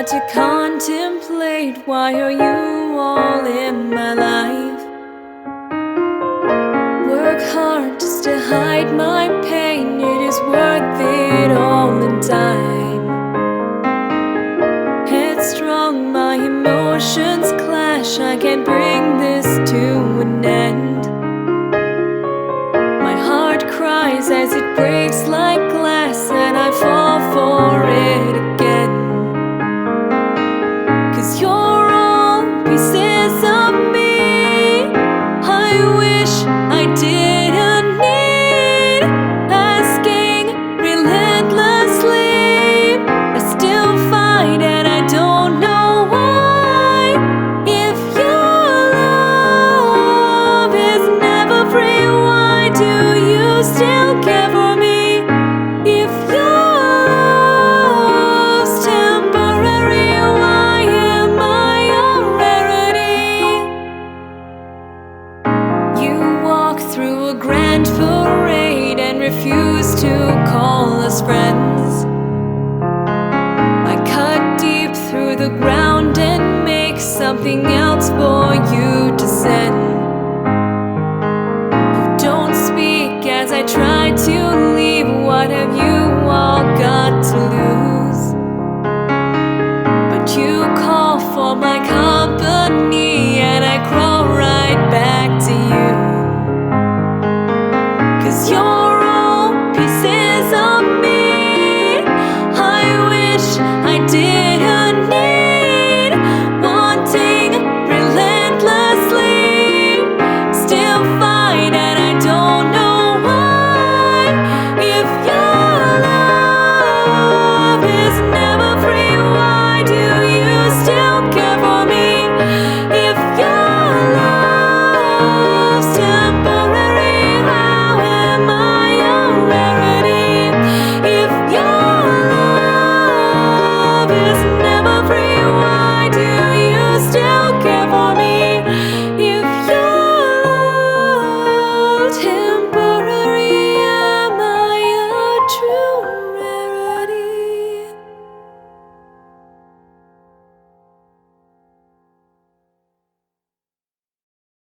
had to contemplate, why are you all in my life? Work hard just to hide my pain, it is worth it all in time. Headstrong, my emotions clash, I can't bring this to an end. My heart cries as it breaks like glass, and I fall for it again. 'Cause you're all pieces of me I wish I didn't need. Asking relentlessly, I still fight and I don't know why. If your love is never free, why do you still care for me? If your love's temporary, why am I a rarity? You walk through a grand parade and refuse to call us friends.